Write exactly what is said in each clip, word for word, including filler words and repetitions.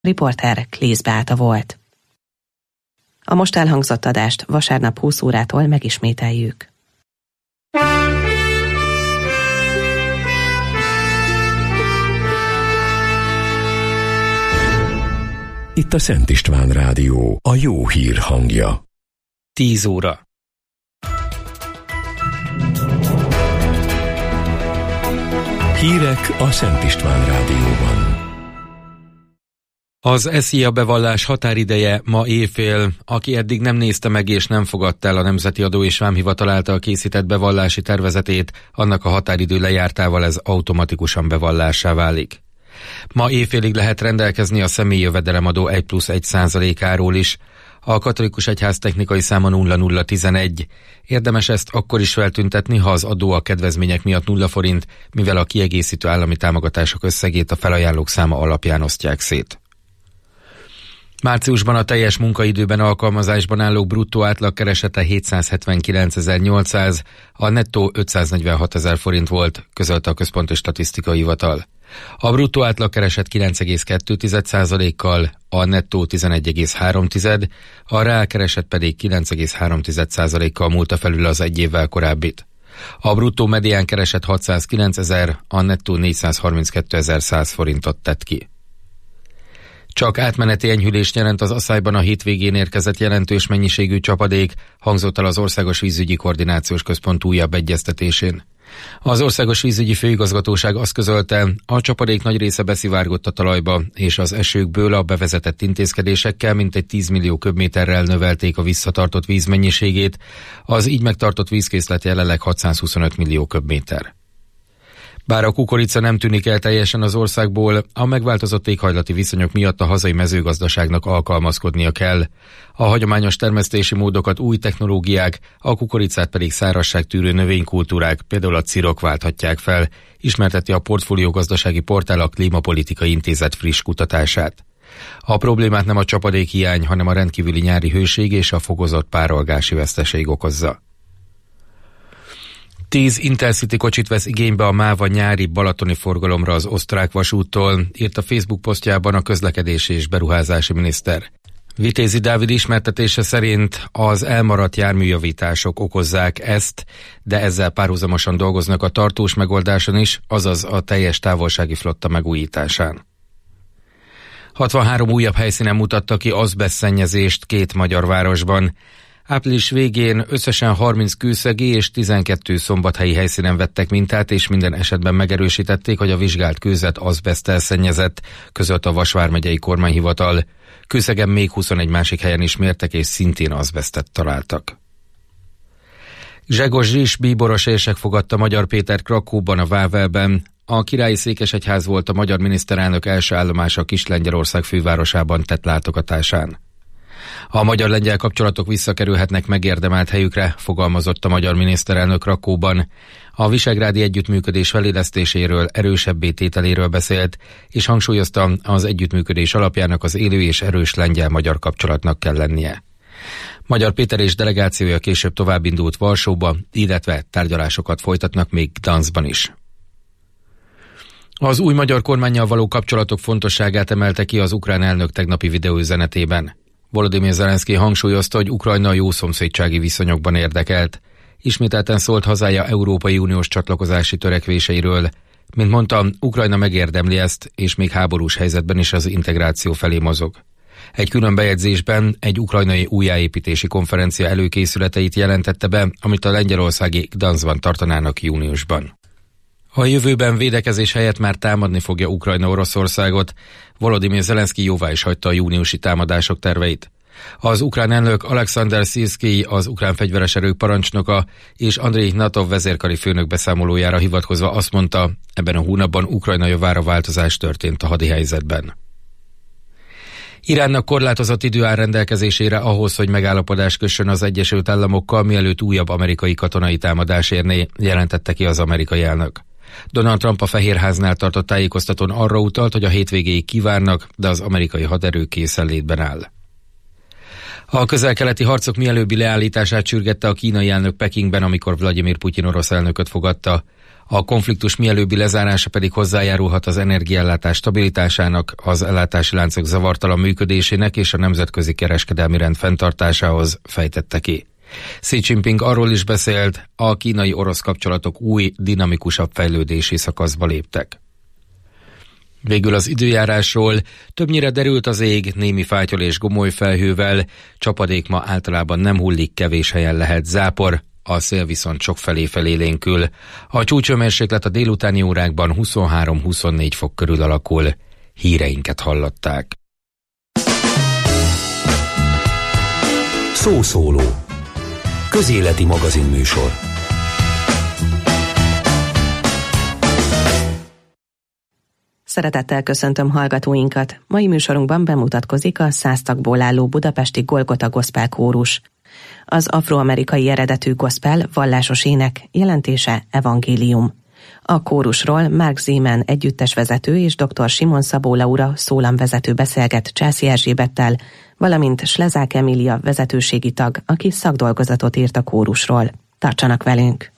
riporter Klész Beáta volt. A most elhangzott adást vasárnap húsz órától megismételjük. Itt a Szent István Rádió, a jó hír hangja. tíz óra. Hírek a Szent István Rádióban. Az e szia bevallás határideje ma éjfél. Aki eddig nem nézte meg és nem fogadta el a Nemzeti Adó és Vámhivatal által készített bevallási tervezetét, annak a határidő lejártával ez automatikusan bevallássá válik. Ma éjfélig lehet rendelkezni a személyi jövedelemadó egy plusz egy százalékáról is. A katolikus egyház technikai száma nulla nulla tizenegy. Érdemes ezt akkor is feltüntetni, ha az adó a kedvezmények miatt nulla forint, mivel a kiegészítő állami támogatások összegét a felajánlók száma alapján osztják szét. Márciusban a teljes munkaidőben alkalmazásban állók bruttó átlagkeresete hétszázhetvenkilencezer-nyolcszáz, a nettó ötszáznegyvenhatezer forint volt, közölte a Központi Statisztikai Hivatal. A bruttó átlagkereset kilenc egész kettő százalékkal, a nettó tizenegy egész három, a reálkereset pedig kilenc egész három százalékkal múlta felül az egy évvel korábbit. A bruttó medián kereset hatszázkilencezer, a nettó négyszázharminckétezer-száz forintot tett ki. Csak átmeneti enyhülést jelent az Aszályban a hétvégén érkezett jelentős mennyiségű csapadék, hangzott el az Országos Vízügyi Koordinációs Központ újabb egyeztetésén. Az Országos Vízügyi Főigazgatóság azt közölte, a csapadék nagy része beszivárgott a talajba, és az esőkből a bevezetett intézkedésekkel mintegy tíz millió köbméterrel növelték a visszatartott víz mennyiségét, az így megtartott vízkészlet jelenleg hatszázhuszonöt millió köbméter. Bár a kukorica nem tűnik el teljesen az országból, a megváltozott éghajlati viszonyok miatt a hazai mezőgazdaságnak alkalmazkodnia kell. A hagyományos termesztési módokat új technológiák, a kukoricát pedig szárazságtűrő növénykultúrák, például a cirok válthatják fel, ismerteti a Portfólió gazdasági portál a Klímapolitikai Intézet friss kutatását. A problémát nem a csapadékhiány, hanem a rendkívüli nyári hőség és a fokozott párolgási veszteség okozza. Tíz Intercity kocsit vesz igénybe a MÁVA nyári balatoni forgalomra az osztrák vasúttól, írt a Facebook posztjában a közlekedési és beruházási miniszter. Vitézi Dávid ismertetése szerint az elmaradt járműjavítások okozzák ezt, de ezzel párhuzamosan dolgoznak a tartós megoldáson is, azaz a teljes távolsági flotta megújításán. hatvanhárom újabb helyszínen mutatta ki azbesztszennyezést két magyar városban. Április végén összesen harminc kőszegi és tizenkét szombathelyi helyszínen vettek mintát, és minden esetben megerősítették, hogy a vizsgált kőzet azbeszttel szennyezett, között a Vas vármegyei kormányhivatal. Kőszegen még huszonegy másik helyen is mértek, és szintén azbesztet találtak. Zsegos Zsis bíboros érsek fogadta Magyar Péter Krakóban, a Vávelben. A királyi székesegyház volt a magyar miniszterelnök első állomása Kis-Lengyelország fővárosában tett látogatásán. A magyar-lengyel kapcsolatok visszakerülhetnek megérdemelt helyükre, fogalmazott a magyar miniszterelnök Rakóban. A visegrádi együttműködés felélesztéséről, erősebbé tételéről beszélt, és hangsúlyozta, az együttműködés alapjának az élő és erős lengyel-magyar kapcsolatnak kell lennie. Magyar Péter és delegációja később továbbindult Varsóba, illetve tárgyalásokat folytatnak még Gdanskban is. Az új magyar kormánnyal való kapcsolatok fontosságát emelte ki az ukrán elnök tegnapi videóüzenetében. Volodymyr Zelenszky hangsúlyozta, hogy Ukrajna jó szomszédsági viszonyokban érdekelt. Ismételten szólt hazája Európai Uniós csatlakozási törekvéseiről. Mint mondtam, Ukrajna megérdemli ezt, és még háborús helyzetben is az integráció felé mozog. Egy külön bejegyzésben egy ukrajnai újjáépítési konferencia előkészületeit jelentette be, amit a lengyelországi Gdanskban tartanának júniusban. A jövőben védekezés helyett már támadni fogja Ukrajna Oroszországot. Volodymyr Zelenszky jóvá is hagyta a júniusi támadások terveit. Az ukrán elnök Alexander Sirszkij, az ukrán fegyveres erők parancsnoka, és Andrei Ignatov vezérkari főnök beszámolójára hivatkozva azt mondta, ebben a hónapban Ukrajna javára változás történt a hadihelyzetben. Iránnak korlátozott idő áll rendelkezésére ahhoz, hogy megállapodás kössön az Egyesült Államokkal, mielőtt újabb amerikai katonai támadás érné, jelentette ki az amerikai elnök. Donald Trump a Fehérháznál tartott tájékoztatón arra utalt, hogy a hétvégéig kivárnak, de az amerikai haderő készenlétben áll. A közel-keleti harcok mielőbbi leállítását sürgette a kínai elnök Pekingben, amikor Vladimir Putyin orosz elnököt fogadta. A konfliktus mielőbbi lezárása pedig hozzájárulhat az energiaellátás stabilitásának, az ellátási láncok zavartalan működésének és a nemzetközi kereskedelmi rend fenntartásához, fejtette ki. Xi Jinping arról is beszélt, a kínai-orosz kapcsolatok új, dinamikusabb fejlődési szakaszba léptek. Végül az időjárásról: többnyire derült az ég, némi fátyol és gomoly felhővel, csapadék ma általában nem hullik, kevés helyen lehet zápor, a szél viszont sokfelé felélénkül. A csúcshőmérséklet a délutáni órákban huszonhárom-huszonnégy fok körül alakul. Híreinket hallották. Szószóló. Közéleti magazinműsor. Szeretettel köszöntöm hallgatóinkat. Mai műsorunkban bemutatkozik a száz tagból álló budapesti Golgota Gospel kórus. Az afroamerikai eredetű gospel vallásos ének, jelentése evangélium. A kórusról Mark Zeman együttesvezető és dr. Simon Szabó Laura szólamvezető beszélget Császi Erzsébettel, valamint Slezák Emília vezetőségi tag, aki szakdolgozatot írt a kórusról. Tartsanak velünk!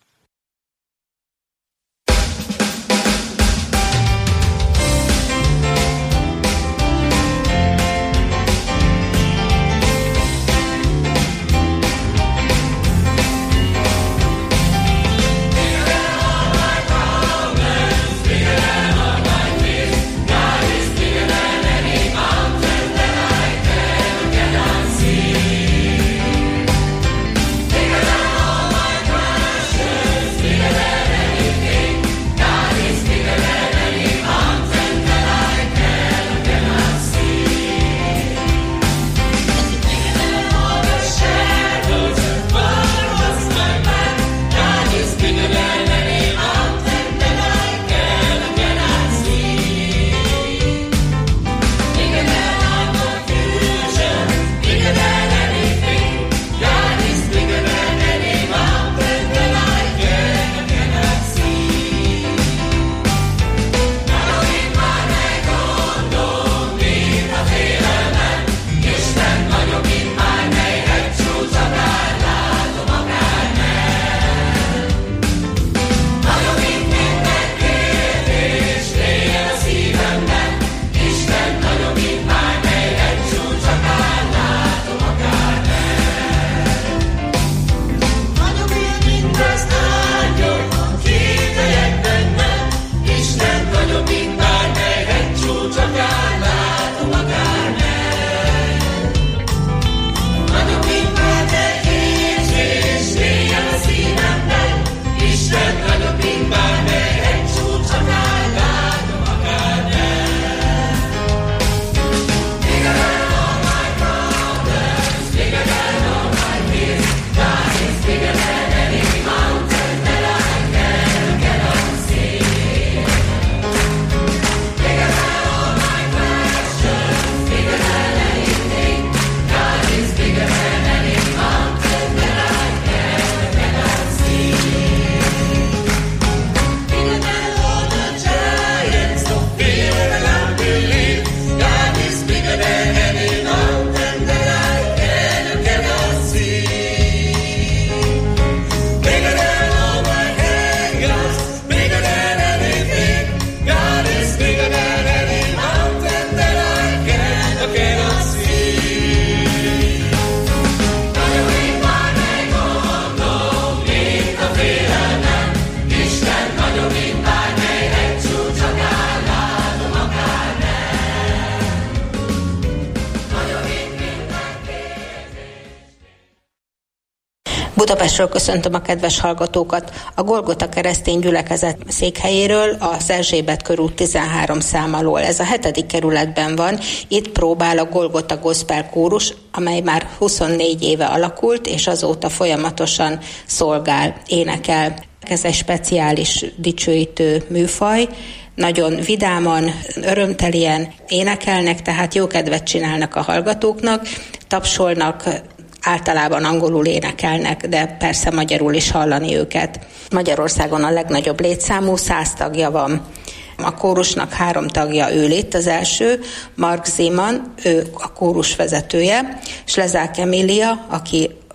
Budapestről köszöntöm a kedves hallgatókat. A Golgota keresztény gyülekezet székhelyéről, az Erzsébet körút tizenhárom szám alól. Ez a hetedik kerületben van. Itt próbál a Golgota Gospel kórus, amely már huszonnégy éve alakult, és azóta folyamatosan szolgál, énekel. Ez egy speciális dicsőítő műfaj. Nagyon vidáman, örömtelien énekelnek, tehát jó kedvet csinálnak a hallgatóknak, tapsolnak, általában angolul énekelnek, de persze magyarul is hallani őket. Magyarországon a legnagyobb létszámú, száz tagja van. A kórusnak három tagja ül itt, az első, Mark Zeman, ő a kórus vezetője, Slezák Emília, aki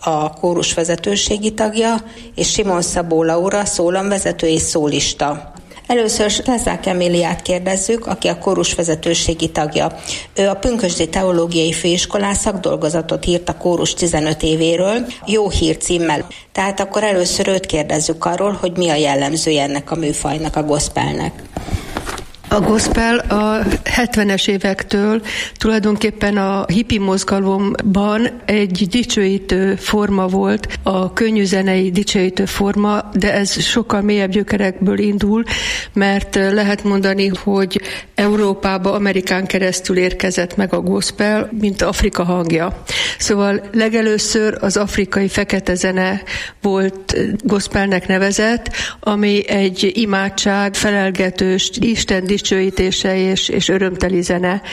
a kórus vezetőségi tagja, és Simon Szabó Laura szólamvezető és szólista. Először Lezák Emiliát kérdezzük, aki a kórus vezetőségi tagja. Ő a Pünkösdi Teológiai Főiskolán szakdolgozatot írt a kórus tizenöt évéről, Jó hír címmel. Tehát akkor először őt kérdezzük arról, hogy mi a jellemzője ennek a műfajnak, a gospelnek. A gospel a hetvenes évektől tulajdonképpen a hippi mozgalomban egy dicsőítő forma volt, a könnyűzenei dicsőítő forma, de ez sokkal mélyebb gyökerekből indul, mert lehet mondani, hogy Európába, Amerikán keresztül érkezett meg a gospel, mint Afrika hangja. Szóval legelőször az afrikai fekete zene volt gospelnek nevezett, ami egy imádság, felelgetős, Isten dicsőítése és, és örömteli zene.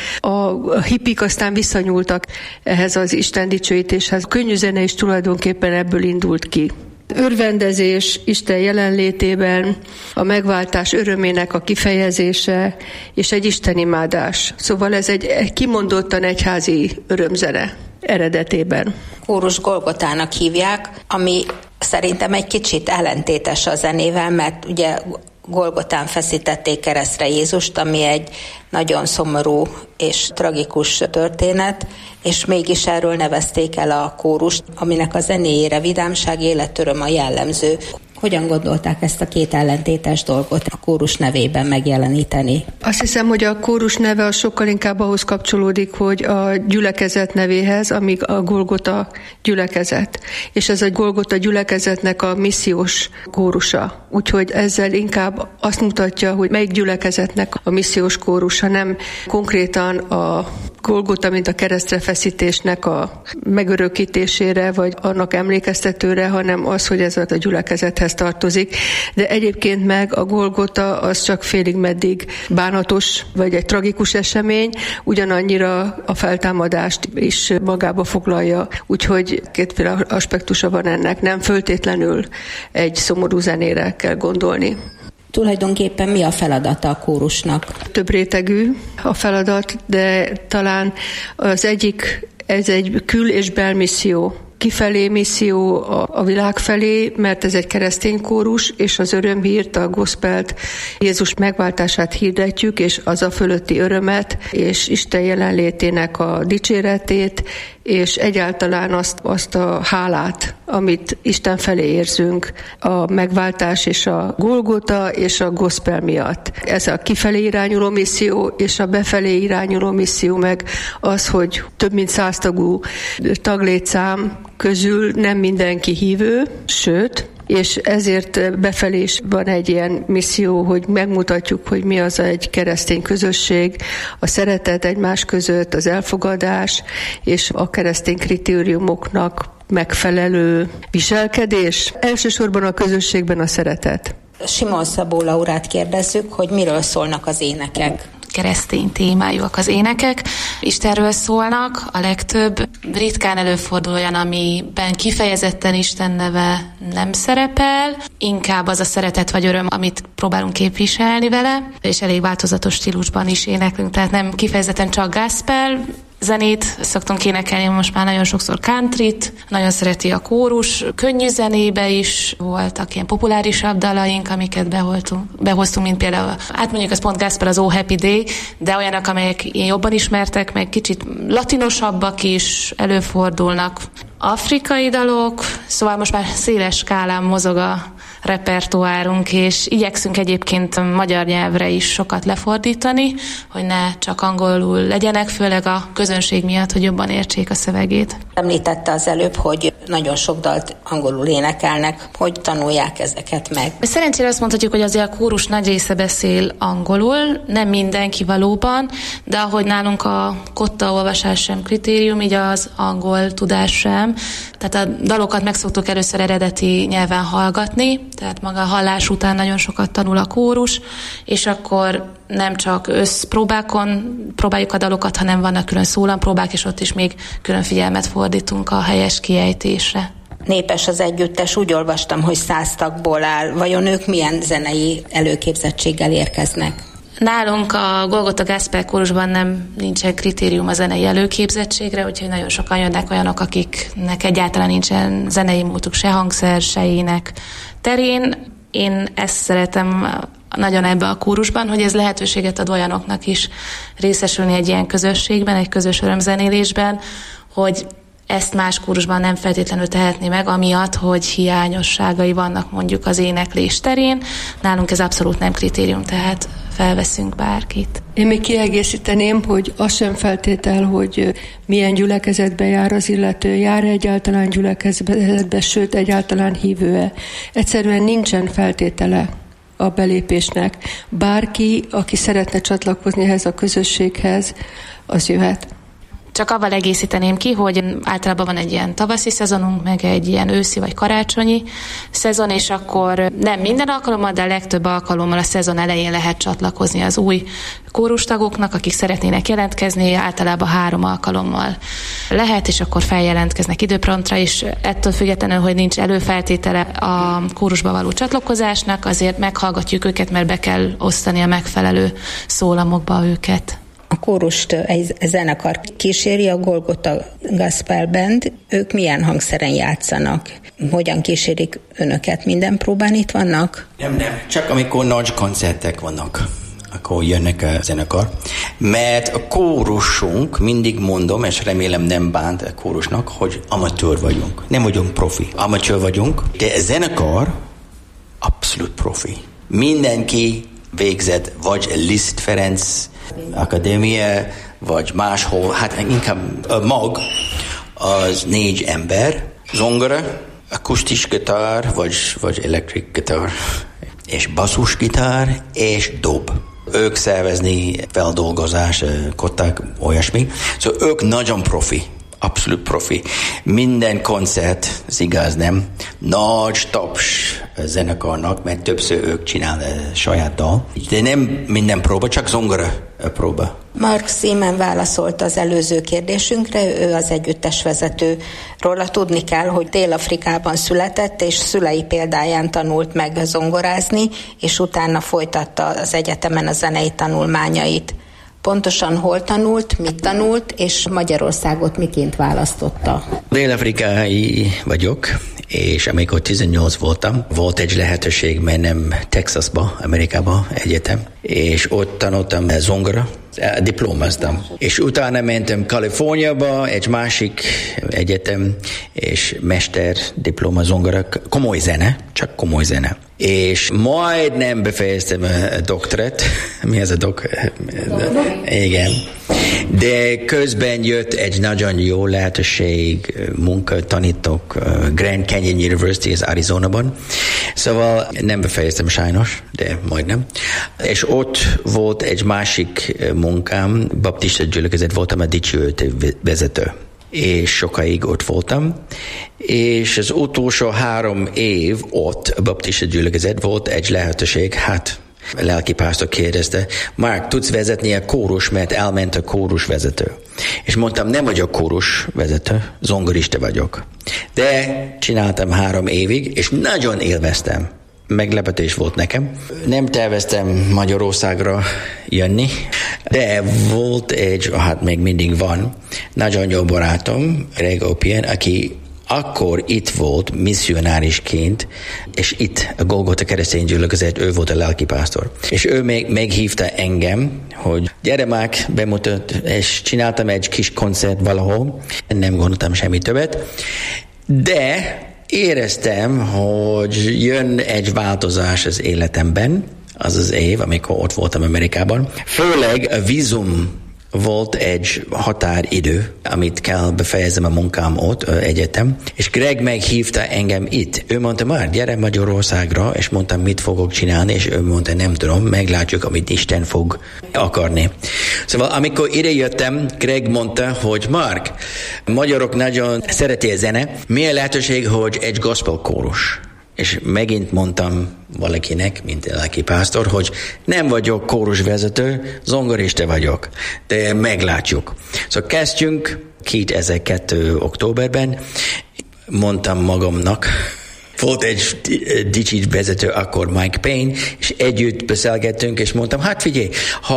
A hippik aztán visszanyúltak ehhez az Isten dicsőítéshez. A könnyű zene is tulajdonképpen ebből indult ki. Örvendezés Isten jelenlétében, a megváltás örömének a kifejezése és egy istenimádás. Szóval ez egy, egy kimondottan egyházi örömzene eredetében. Kórus Golgotának hívják, ami szerintem egy kicsit ellentétes a zenével, mert ugye Golgotán feszítették keresztre Jézust, ami egy nagyon szomorú és tragikus történet, és mégis erről nevezték el a kórust, aminek a zenéjére vidámság, életöröm a jellemző. Hogyan gondolták ezt a két ellentétes dolgot a kórus nevében megjeleníteni? Azt hiszem, hogy a kórus neve az sokkal inkább ahhoz kapcsolódik, hogy a gyülekezet nevéhez, amíg a Golgota gyülekezet. És ez a Golgota gyülekezetnek a missziós kórusa. Úgyhogy ezzel inkább azt mutatja, hogy melyik gyülekezetnek a missziós kórusa, nem konkrétan a Golgota, mint a keresztre feszítésnek a megörökítésére, vagy annak emlékeztetőre, hanem az, hogy ez a gyülekezethez tartozik. De egyébként meg a Golgota az csak félig meddig bánatos, vagy egy tragikus esemény, ugyanannyira a feltámadást is magába foglalja. Úgyhogy kétféle aspektusa van ennek, nem föltétlenül egy szomorú zenére kell gondolni. Tulajdonképpen mi a feladata a kórusnak? Több rétegű a feladat, de talán az egyik, ez egy kül- és belmisszió. Kifelé misszió a, a világ felé, mert ez egy keresztény kórus, és az örömhírt, a gospelt, Jézus megváltását hirdetjük, és az a fölötti örömet, és Isten jelenlétének a dicséretét, és egyáltalán azt, azt a hálát, amit Isten felé érzünk, a megváltás és a Golgota és a gospel miatt. Ez a kifelé irányuló misszió, és a befelé irányuló misszió meg az, hogy több mint száztagú taglétszám közül nem mindenki hívő, sőt, és ezért befelé is van egy ilyen misszió, hogy megmutatjuk, hogy mi az egy keresztény közösség, a szeretet egymás között, az elfogadás és a keresztény kritériumoknak megfelelő viselkedés. Elsősorban a közösségben a szeretet. Simon Szabó Laurát kérdezzük, hogy miről szólnak az énekek. Keresztény témájúak az énekek. Istenről szólnak, a legtöbb. Ritkán előfordul olyan, amiben kifejezetten Isten neve nem szerepel, inkább az a szeretet vagy öröm, amit próbálunk képviselni vele, és elég változatos stílusban is éneklünk, tehát nem kifejezetten csak gospel zenét szoktunk énekelni, most már nagyon sokszor countryt, nagyon szereti a kórus, könnyű zenébe is voltak ilyen populárisabb dalaink, amiket beholtunk, behoztunk, mint például, hát mondjuk az pont gospel, az Oh Happy Day, de olyanok, amelyek én jobban ismertek, meg kicsit latinosabbak is előfordulnak. Afrikai dalok, szóval most már széles skálán mozog a repertoárunk, és igyekszünk egyébként magyar nyelvre is sokat lefordítani, hogy ne csak angolul legyenek, főleg a közönség miatt, hogy jobban értsék a szövegét. Említette az előbb, hogy nagyon sok dalt angolul énekelnek, hogy tanulják ezeket meg. Szerencsére azt mondhatjuk, hogy azért a kórus nagy része beszél angolul, nem mindenki valóban, de ahogy nálunk a kotta olvasás sem kritérium, így az angol tudás sem. Tehát a dalokat meg szoktuk először eredeti nyelven hallgatni, tehát maga a hallás után nagyon sokat tanul a kórus, és akkor nem csak összpróbákon próbáljuk a dalokat, hanem vannak külön szólampróbák, és ott is még külön figyelmet fordítunk a helyes kiejtésre. Népes az együttes, úgy olvastam, hogy száz tagból áll. Vajon ők milyen zenei előképzettséggel érkeznek? Nálunk a Golgota Gospel kórusban nem nincsen kritérium a zenei előképzettségre, úgyhogy nagyon sokan jönnek olyanok, akiknek egyáltalán nincsen zenei múltuk se hangszer, se ének terén. Én ezt szeretem nagyon ebbe a kórusban, hogy ez lehetőséget ad olyanoknak is részesülni egy ilyen közösségben, egy közös örömzenélésben, hogy ezt más kórusban nem feltétlenül tehetné meg, amiatt, hogy hiányosságai vannak mondjuk az éneklés terén. Nálunk ez abszolút nem kritérium, tehát felveszünk bárkit. Én még kiegészíteném, hogy az sem feltétel, hogy milyen gyülekezetbe jár az illető, jár egyáltalán gyülekezetbe, sőt egyáltalán hívő-e. Egyszerűen nincsen feltétele a belépésnek. Bárki, aki szeretne csatlakozni ehhez a közösséghez, az jöhet. Csak avval egészíteném ki, hogy általában van egy ilyen tavaszi szezonunk, meg egy ilyen őszi vagy karácsonyi szezon, és akkor nem minden alkalommal, de a legtöbb alkalommal a szezon elején lehet csatlakozni az új kórustagoknak, akik szeretnének jelentkezni, általában három alkalommal lehet, és akkor feljelentkeznek időpontra, és ettől függetlenül, hogy nincs előfeltétele a kórusba való csatlakozásnak, azért meghallgatjuk őket, mert be kell osztani a megfelelő szólamokba őket. A kórust egy zenekar kíséri, a Golgota Gospel Band. Ők milyen hangszeren játszanak? Hogyan kísérik önöket? Minden próbán itt vannak? Nem, nem. Csak amikor nagy koncertek vannak, akkor jönnek a zenekar. Mert a kórusunk, mindig mondom, és remélem nem bánt a kórusnak, hogy amatőr vagyunk. Nem vagyunk profi. Amatőr vagyunk, de a zenekar abszolút profi. Mindenki végzett, vagy Liszt Ferenc Akadémia, vagy máshol, hát inkább a mag, az négy ember, zongora, akusztis gitár, vagy, vagy elektrik gitár, és basszusgitár, és dob. Ők szervezni feldolgozás, kották, olyasmi. Szóval ők nagyon profi. Abszolút profi. Minden koncert, ez igaz, nem? Nagy taps zenekarnak, mert többször ők csinál saját dal. De nem minden próba, csak zongora próba. Mark Seaman válaszolt az előző kérdésünkre, ő az együttesvezető. Róla tudni kell, hogy Dél-Afrikában született, és szülei példáján tanult meg zongorázni, és utána folytatta az egyetemen a zenei tanulmányait. Pontosan hol tanult, mit tanult, és Magyarországot miként választotta? Dél-afrikai vagyok, és amikor tizennyolc voltam, volt egy lehetőség mennem Texasba, Amerikába egyetem, és ott tanultam zongora, diplomáztam. És utána mentem Kaliforniába, egy másik egyetem, és mester diploma zongora, komoly zene, csak komoly zene. És majdnem befejeztem a doktorát. Mi ez a dok? Igen. De közben jött egy nagyon jó lehetőség, munka tanítok Grand Canyon University az Arizonában. Szóval nem befejeztem sajnos, de majdnem. És ott volt egy másik munkám, baptista gyülekezet, voltam a dicsőítő vezető. És sokáig ott voltam, és az utolsó három év ott a baptista gyülekezet volt egy lehetőség, hát a lelkipásztor kérdezte, Mark, tudsz vezetni a kórus, mert elment a kórus vezető. És mondtam, nem vagyok kórus vezető, zongorista vagyok. De csináltam három évig, és nagyon élveztem. Meglepetés volt nekem. Nem terveztem Magyarországra jönni, de volt egy, hát még mindig van, nagyon jó barátom, Greg Opien, aki akkor itt volt misszionárisként, és itt a Golgota keresztény gyülekezet, ő volt a lelkipásztor. És ő még meghívta engem, hogy gyere már, bemutat, és csináltam egy kis koncert valahol, nem gondoltam semmi többet, de éreztem, hogy jön egy változás az életemben, az az év, amikor ott voltam Amerikában. Főleg a vízum volt egy határidő, amit kell befejezem a munkám ott, egyetem, és Greg meghívta engem itt. Ő mondta, már gyere Magyarországra, és mondtam, mit fogok csinálni, és ő mondta, nem tudom, meglátjuk, amit Isten fog akarni. Szóval amikor ide jöttem, Greg mondta, hogy Mark, magyarok nagyon szereti a zene, milyen lehetőség, hogy egy gospel kórus. És megint mondtam valakinek, mint a lelkipásztor, hogy nem vagyok kórusvezető, zongorista vagyok, de meglátjuk. Szóval kezdjünk kétezer-kettő októberben, mondtam magamnak, volt egy dicsi vezető, akkor Mike Payne, és együtt beszélgettünk, és mondtam, hát figyelj,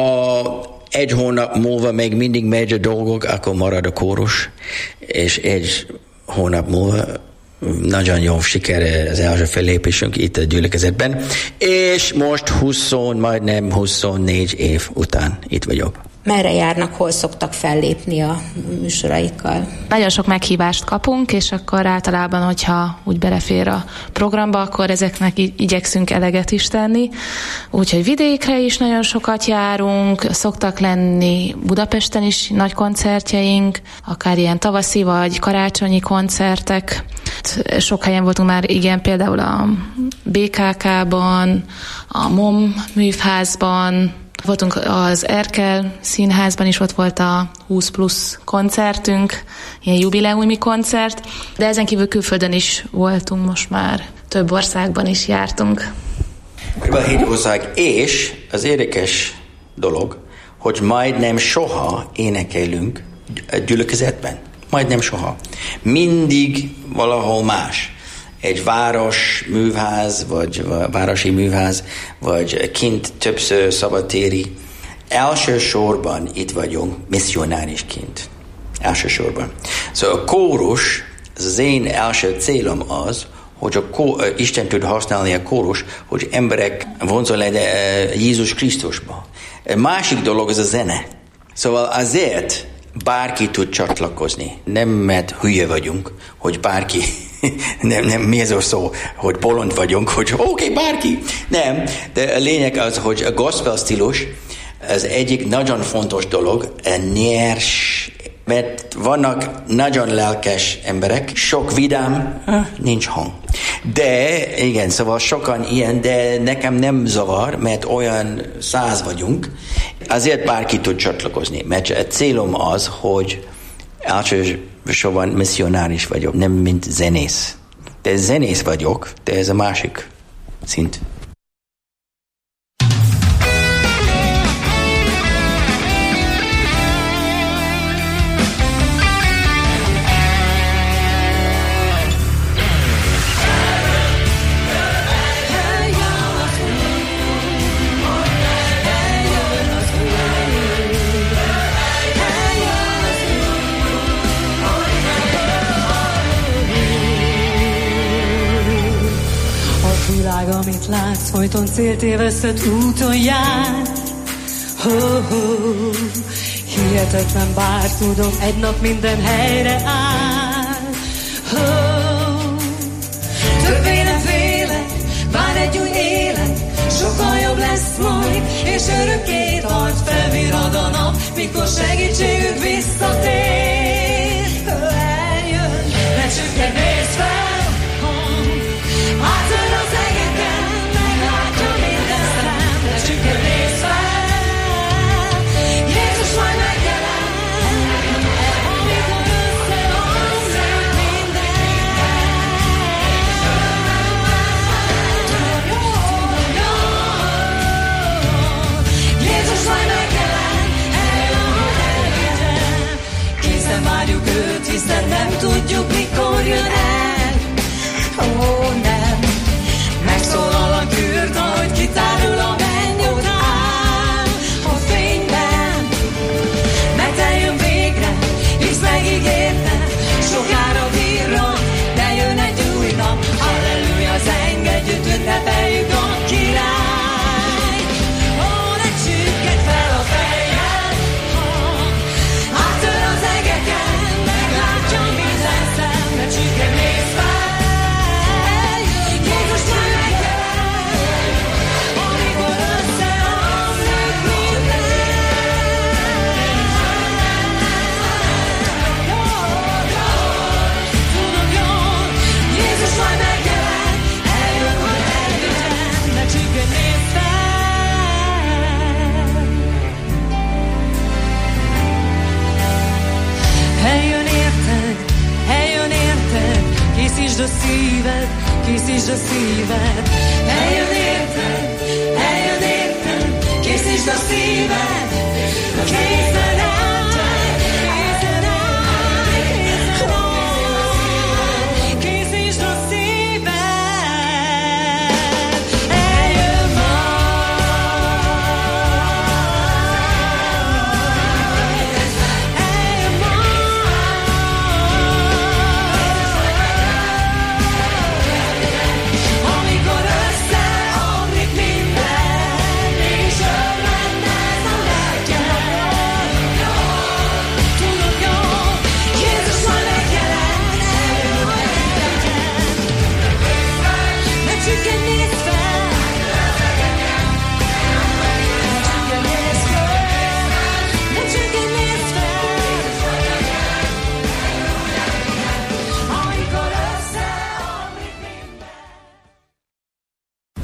ha egy hónap múlva még mindig megy a dolgok, akkor marad a kórus, és egy hónap múlva nagyon jó siker az első fellépésünk itt a gyülekezetben, és most húsz, majdnem huszonnégy év után itt vagyok. Merre járnak, hol szoktak fellépni a műsoraikkal? Nagyon sok meghívást kapunk, és akkor általában, hogyha úgy belefér a programba, akkor ezeknek igyekszünk eleget is tenni. Úgyhogy vidékre is nagyon sokat járunk, szoktak lenni Budapesten is nagy koncertjeink, akár ilyen tavaszi vagy karácsonyi koncertek. Sok helyen voltunk már, igen, például a bé ká ká-ban, a MOM művházban, voltunk az Erkel színházban is, ott volt a húsz plusz koncertünk, ilyen jubileumi koncert, de ezen kívül külföldön is voltunk most már, több országban is jártunk. Körülbelül hét ország, és az érdekes dolog, hogy majdnem soha énekelünk gyülekezetben. Majdnem soha. Mindig valahol más. Egy város művház, vagy városi művház, vagy kint többször szabadtéri. Elsősorban itt vagyunk misszionárisként. Elsősorban. Szóval a kórus, az én első célom az, hogy a kó, Isten tud használni a kórus, hogy emberek vonzol legyen Jézus Krisztusba. A másik dolog az a zene. Szóval azért bárki tud csatlakozni. Nem, mert hülye vagyunk, hogy bárki, nem, nem mi ez a szó, hogy bolond vagyunk, hogy oké, okay, bárki. Nem, de a lényeg az, hogy a gospel stílus az egyik nagyon fontos dolog, a nyers, mert vannak nagyon lelkes emberek, sok vidám, nincs hang. De igen, szóval sokan ilyen, de nekem nem zavar, mert olyan száz vagyunk, azért bárki tud csatlakozni, mert a célom az, hogy elsősorban misszionáris vagyok, nem mint zenész. De zenész vagyok, de ez a másik szint. Amit látsz, folyton céltévesztett úton jár. Oh, oh, hihetetlen, bár tudom, egy nap minden helyre áll. Oh, többé nem félek, vár egy új élet, sokkal jobb lesz majd, és örökké tart, felvirrad a nap, mikor segítségük visszatér. Eljön, ne csüggedj, nézd fel, átör az egeken, meglátja minden szem, ne csüggedj, nézd fel, Jézus majd megjelen, amikor összehozzák minden. Tudom jól, Jézus majd megjelen, eljön, hogy elvigyen. Készen várjuk őt, hiszen nem tudjuk, mikor jön el. Ó, nem, megszólal a kürt, ahogy kitárul a mennyod áll a fényben. Mert eljön végre, hisz megígérte, sokára virra, de jön egy új nap. Halleluja, zeng, együtt ünnepeljük a király. Ó, ne csüggedj fel a fejed, átör az egeken, meglátja minden szem, ne csüggedj, nézd fel. Készítsd a szíved, készítsd a szíved, eljön érted, eljön érted, készítsd a szíved, készen áll, készen áll, készítsd a szíved.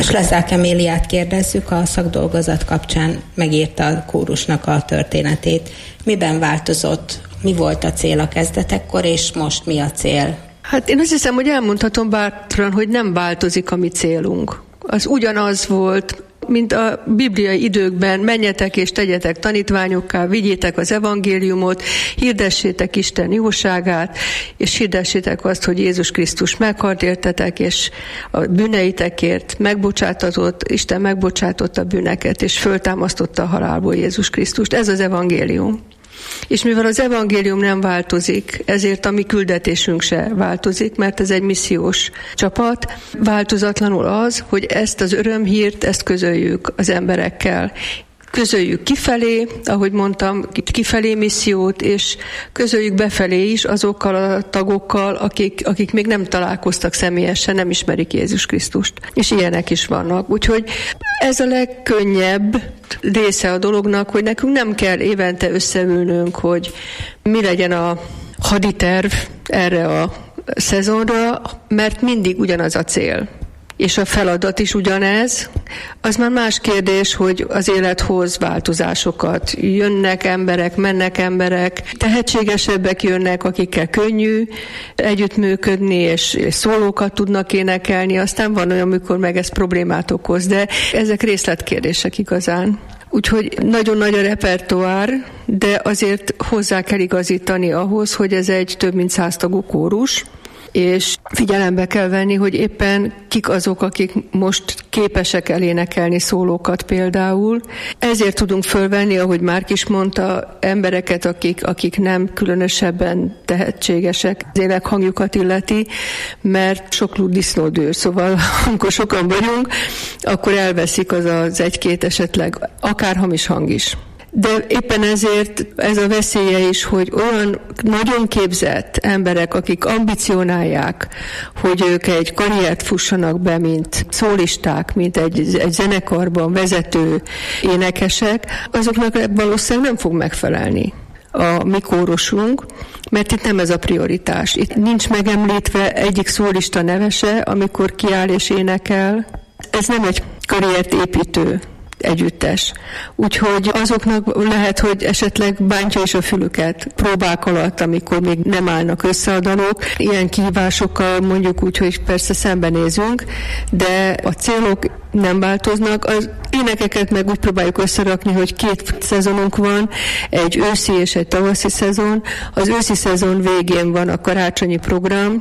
Most Leszák Eméliát kérdezzük, a szakdolgozat kapcsán megírta a kórusnak a történetét. Miben változott? Mi volt a cél a kezdetekkor, és most mi a cél? Hát én azt hiszem, hogy elmondhatom bátran, hogy nem változik a mi célunk. Az ugyanaz volt, mint a bibliai időkben, menjetek és tegyetek tanítványokká, vigyétek az evangéliumot, hirdessétek Isten jóságát, és hirdessétek azt, hogy Jézus Krisztus meghalt értetek, és a bűneitekért megbocsátatott, Isten megbocsátotta a bűneket, és föltámasztotta a halálból Jézus Krisztust. Ez az evangélium. És mivel az evangélium nem változik, ezért a mi küldetésünk se változik, mert ez egy missziós csapat. Változatlanul az, hogy ezt az örömhírt, ezt közöljük az emberekkel. Közöljük kifelé, ahogy mondtam, kifelé missziót, és közöljük befelé is azokkal a tagokkal, akik, akik még nem találkoztak személyesen, nem ismerik Jézus Krisztust. És ilyenek is vannak. Úgyhogy ez a legkönnyebb része a dolognak, hogy nekünk nem kell évente összeülnünk, hogy mi legyen a haditerv erre a szezonra, mert mindig ugyanaz a cél. És a feladat is ugyanez. Az már más kérdés, hogy az élet hoz változásokat. Jönnek emberek, mennek emberek, tehetségesebbek jönnek, akikkel könnyű együttműködni, és, és szólókat tudnak énekelni. Aztán van olyan, amikor meg ez problémát okoz, de ezek részletkérdések igazán. Úgyhogy nagyon nagy a repertoár, de azért hozzá kell igazítani ahhoz, hogy ez egy több mint száztagú kórus, és figyelembe kell venni, hogy éppen kik azok, akik most képesek elénekelni szólókat például. Ezért tudunk fölvenni, ahogy Márk is mondta, embereket, akik, akik nem különösebben tehetségesek, az énekhangjukat illeti, mert sok lúd disznódő, szóval amikor sokan vagyunk, akkor elveszik az az egy-két esetleg akár hamis hang is. De éppen ezért ez a veszélye is, hogy olyan nagyon képzett emberek, akik ambicionálják, hogy ők egy karriert fussanak be, mint szólisták, mint egy, egy zenekarban vezető énekesek, azoknak valószínűleg nem fog megfelelni a mi kórusunk, mert itt nem ez a prioritás. Itt nincs megemlítve egyik szólista nevese, amikor kiáll és énekel. Ez nem egy karriert építő együttes. Úgyhogy azoknak lehet, hogy esetleg bántja is a fülüket próbák alatt, amikor még nem állnak össze a dalok. Ilyen kihívásokkal mondjuk úgy, hogy persze szembenézünk, de a célok nem változnak. Az énekeket meg úgy próbáljuk összerakni, hogy két szezonunk van, egy őszi és egy tavaszi szezon. Az őszi szezon végén van a karácsonyi program,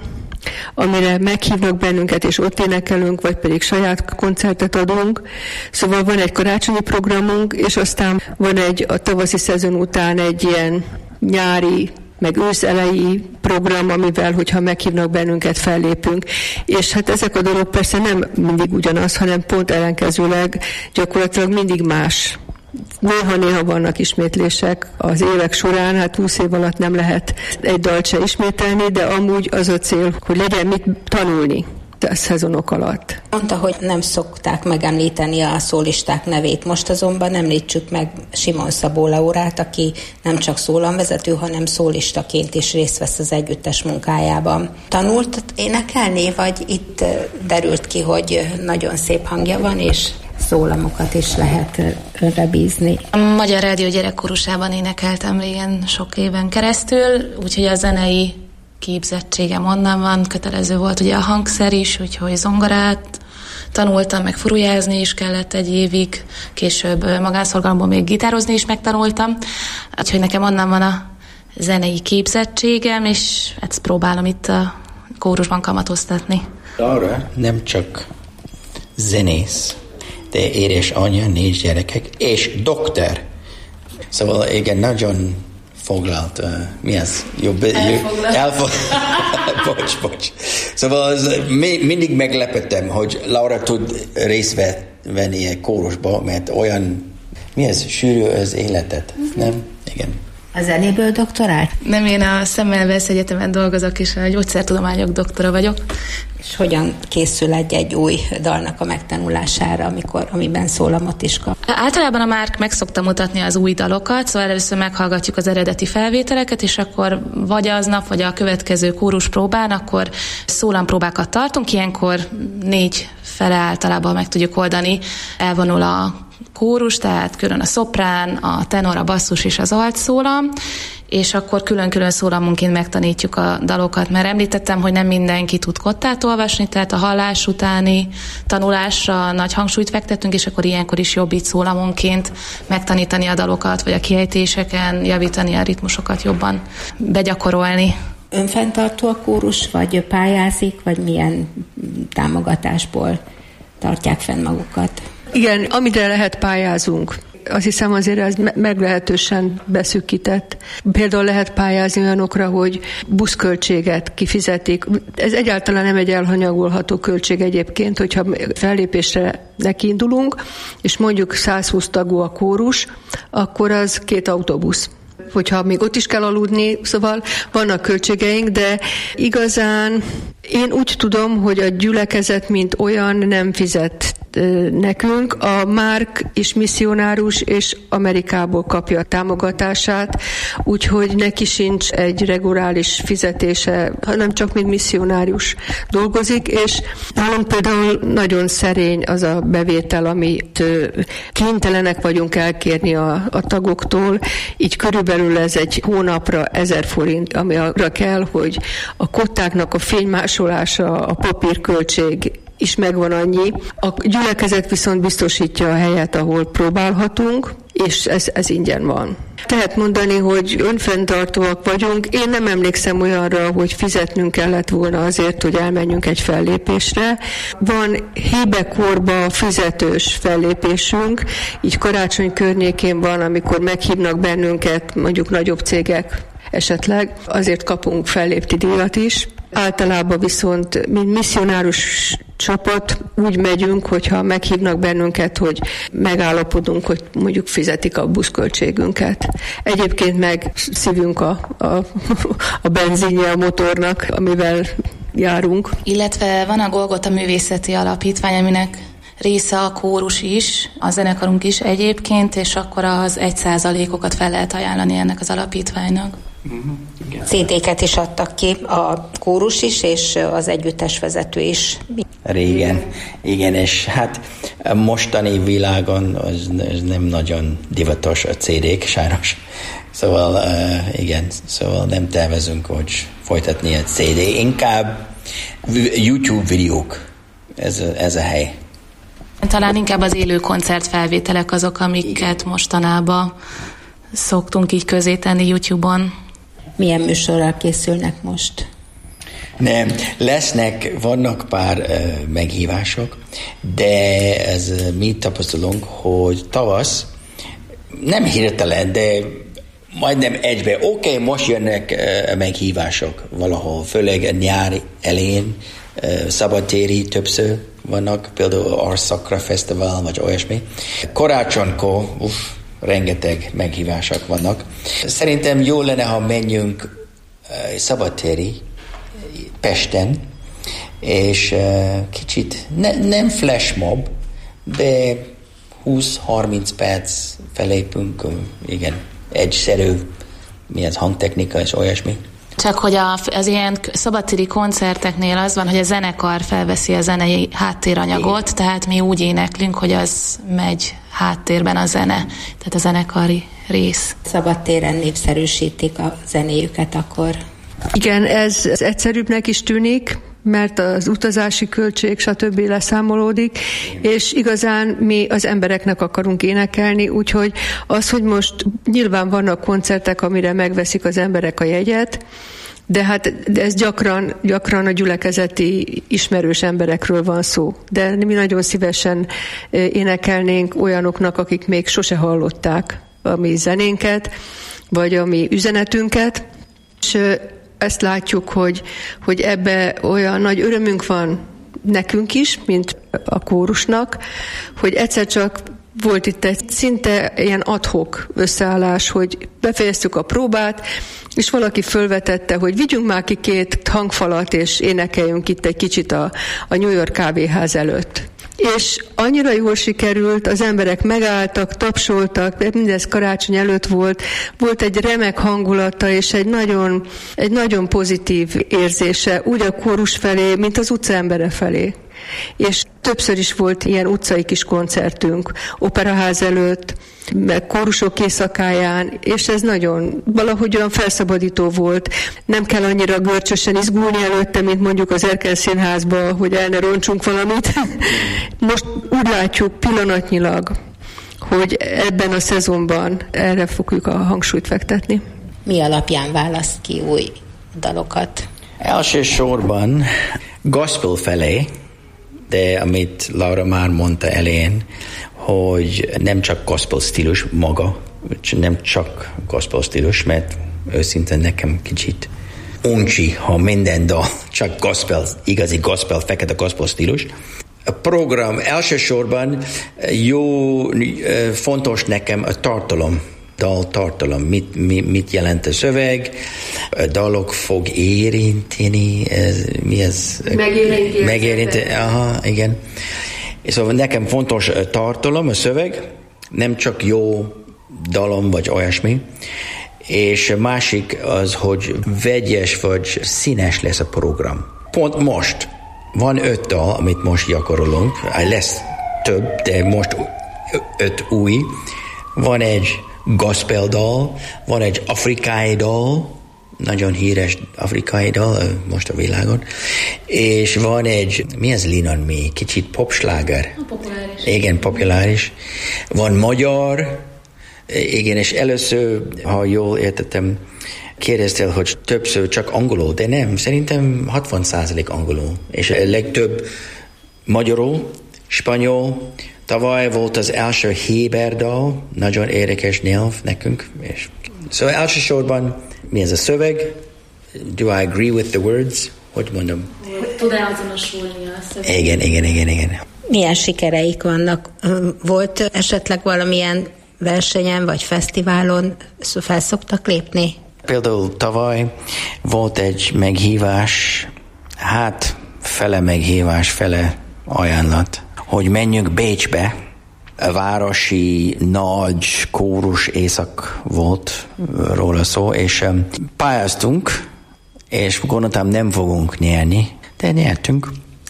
amire meghívnak bennünket, és ott énekelünk, vagy pedig saját koncertet adunk. Szóval van egy karácsonyi programunk, és aztán van egy a tavaszi szezon után egy ilyen nyári, meg ősz elejé program, amivel, hogyha meghívnak bennünket, fellépünk. És hát ezek a dolgok persze nem mindig ugyanaz, hanem pont ellenkezőleg gyakorlatilag mindig más. Néha-néha vannak ismétlések az évek során, hát húsz év alatt nem lehet egy dalt se ismételni, de amúgy az a cél, hogy legyen mit tanulni a szezonok alatt. Mondta, hogy nem szokták megemlíteni a szólisták nevét. Most azonban említsük meg Simon Szabó Laurát, aki nem csak szólamvezető, hanem szólistaként is részt vesz az együttes munkájában. Tanult énekelni, vagy itt derült ki, hogy nagyon szép hangja van, és szólamokat is lehet önre bízni? A Magyar Rádió gyerekkorusában énekeltem régen sok éven keresztül, úgyhogy a zenei képzettségem onnan van, kötelező volt ugye a hangszer is, úgyhogy zongorát tanultam, meg furujázni is kellett egy évig, később magánszorgalomból még gitározni is megtanultam, úgyhogy nekem onnan van a zenei képzettségem, és ezt próbálom itt a kórusban kamatoztatni. Laura nem csak zenész, de édesanyja, négy gyerekek, és doktor. Szóval igen, nagyon foglalt, uh, mi az? Jobb, Elfoglalt. Elfog... bocs, bocs. Szóval az, mi, mindig meglepettem, hogy Laura tud részt venni egy kórusba, mert olyan, mi ez, sűrű az életet, nem? Igen. A zenéből doktorált? Nem, én a Szemmelweis Egyetemen dolgozok, és a gyógyszertudományok doktora vagyok. És hogyan készül egy, egy új dalnak a megtanulására, amikor, amiben szólamot is kap? Általában a Márk meg szokta mutatni az új dalokat, szóval először meghallgatjuk az eredeti felvételeket, és akkor vagy aznap, vagy a következő kórus próbán, akkor szólampróbákat tartunk, ilyenkor négy fele általában meg tudjuk oldani. Elvonul a kórus, tehát külön a szoprán, a tenor, a basszus és az altszólam, és akkor külön-külön szólamunként megtanítjuk a dalokat, mert említettem, hogy nem mindenki tud kottát olvasni, tehát a hallás utáni tanulásra nagy hangsúlyt fektetünk, és akkor ilyenkor is jobb így szólamunként megtanítani a dalokat, vagy a kiejtéseken javítani a ritmusokat jobban begyakorolni. Önfenntartó a kórus, vagy pályázik, vagy milyen támogatásból tartják fenn magukat? Igen, amire lehet pályázunk. Azt hiszem azért ez meglehetősen beszűkített. Például lehet pályázni olyanokra, hogy buszköltséget kifizetik. Ez egyáltalán nem egy elhanyagolható költség egyébként, hogyha fellépésre nekiindulunk, és mondjuk száz húsz tagú a kórus, akkor az két autóbusz. Hogyha még ott is kell aludni, szóval vannak költségeink, de igazán én úgy tudom, hogy a gyülekezet mint olyan nem fizet nekünk. A Márk is misszionárus, és Amerikából kapja a támogatását, úgyhogy neki sincs egy reguláris fizetése, hanem csak mint misszionárus dolgozik, és nálunk például nagyon szerény az a bevétel, amit kénytelenek vagyunk elkérni a, a tagoktól, így körülbelül ez egy hónapra ezer forint, ami arra kell, hogy a kottáknak a fénymásolása, a papírköltség is megvan annyi. A gyülekezet viszont biztosítja a helyet, ahol próbálhatunk, és ez, ez ingyen van. Lehet mondani, hogy önfenntartóak vagyunk. Én nem emlékszem olyanra, hogy fizetnünk kellett volna azért, hogy elmenjünk egy fellépésre. Van hébekorba fizetős fellépésünk, így karácsony környékén van, amikor meghívnak bennünket, mondjuk nagyobb cégek esetleg, azért kapunk fellépti díjat is. Általában viszont, mint misszionárus csapat úgy megyünk, hogyha meghívnak bennünket, hogy megállapodunk, hogy mondjuk fizetik a buszköltségünket. Egyébként meg szívünk a, a, a benzinje a motornak, amivel járunk. Illetve van a Golgota Művészeti Alapítvány, aminek része a kórus is, a zenekarunk is egyébként, és akkor az egy százalékokat fel lehet ajánlani ennek az alapítványnak. cé dé-ket is adtak ki a kórus is, és az együttes vezető is. Régen, igen, és hát a mostani világon az, az nem nagyon divatos a cé dé-k, sajnos. Szóval uh, igen, szóval nem tervezünk, hogy folytatni a cé dé, inkább YouTube videók, ez a, ez a hely. Talán inkább az élő koncertfelvételek azok, amiket mostanában szoktunk így közé tenni YouTube-on. Milyen műsorral készülnek most? Nem, lesznek, vannak pár uh, meghívások, de ez uh, mi tapasztalunk, hogy tavasz nem hirtelen, de majdnem egybe, oké, okay, most jönnek uh, meghívások valahol, főleg a nyár elején, uh, szabadtéri többször vannak, például Arszakra Fesztivál, vagy olyasmi. Karácsonykor, uff, rengeteg meghívások vannak. Szerintem jó lenne, ha menjünk uh, szabadtéri Pesten, és uh, kicsit ne, nem flash mob, de húsz-harminc perc felépünk, uh, igen, egyszerű, mi az hangtechnika és olyasmi. Csak hogy a, az ilyen szabadtéri koncerteknél az van, hogy a zenekar felveszi a zenei háttéranyagot, tehát mi úgy éneklünk, hogy az megy háttérben a zene, tehát a zenekari rész. Szabadtéren népszerűsítik a zenéjüket akkor. Igen, ez, ez egyszerűbbnek is tűnik, mert az utazási költség, stb. Leszámolódik, és igazán mi az embereknek akarunk énekelni, úgyhogy az, hogy most nyilván vannak koncertek, amire megveszik az emberek a jegyet, de hát de ez gyakran, gyakran a gyülekezeti ismerős emberekről van szó. De mi nagyon szívesen énekelnénk olyanoknak, akik még sose hallották a mi zenénket, vagy a mi üzenetünket, és ezt látjuk, hogy, hogy ebbe olyan nagy örömünk van nekünk is, mint a kórusnak, hogy egyszer csak volt itt egy szinte ilyen ad-hoc összeállás, hogy befejeztük a próbát, és valaki fölvetette, hogy vigyünk már ki két hangfalat, és énekeljünk itt egy kicsit a, a New York kávéház előtt. És annyira jól sikerült, az emberek megálltak, tapsoltak, mindez karácsony előtt volt, volt egy remek hangulata, és egy nagyon, egy nagyon pozitív érzése, úgy a kórus felé, mint az utca embere felé. És többször is volt ilyen utcai kis koncertünk, operaház előtt, meg kórusok éjszakáján, és ez nagyon valahogy olyan felszabadító volt. Nem kell annyira görcsösen izgulni előtte, mint mondjuk az Erkel Színházba, hogy el ne roncsunk valamit. Most úgy látjuk pillanatnyilag, hogy ebben a szezonban erre fogjuk a hangsúlyt fektetni. Mi alapján választ ki új dalokat? Elsősorban gospel felé, de amit Laura már mondta elején, hogy nem csak gospel stílus maga, nem csak gospel stílus, mert őszintén nekem kicsit uncsi, ha minden dal csak gospel, igazi gospel, fekete gospel stílus. A program elsősorban jó, fontos nekem a tartalom, dal tartalom, mit, mit, mit jelent a szöveg, a dalok fog érinteni, ez, mi ez? Megérinti. Megérinti, aha, igen. Szóval nekem fontos a tartalom, a szöveg, nem csak jó dalom vagy olyasmi, és a másik az, hogy vegyes vagy színes lesz a program. Pont most van öt dal, amit most gyakorolunk, lesz több, de most öt új. Van egy gospel dal, van egy afrikai dal, nagyon híres afrikai dal most a világon, és van egy, mi az Linon mi? Kicsit popsláger. Populáris. Igen, populáris. Van magyar, igen, és először, ha jól értettem, kérdeztél, hogy többször csak angolul, de nem, szerintem hatvan százalék angolul, és a legtöbb magyarul, spanyol. Tavaly volt az első héber dal, nagyon érdekes nyelv nekünk. És szóval elsősorban mi ez a szöveg? Do I agree with the words? Hogy mondom? Tud-e azonosulni a szöveg? Igen, igen, igen, igen. Milyen sikereik vannak? Volt esetleg valamilyen versenyen vagy fesztiválon fel szoktak lépni? Például tavaly volt egy meghívás, hát fele meghívás, fele ajánlat, hogy menjünk Bécsbe. A városi nagy kórus éjszak volt róla szó, és um, pályáztunk, és gondoltam, nem fogunk nyerni, de nyertünk.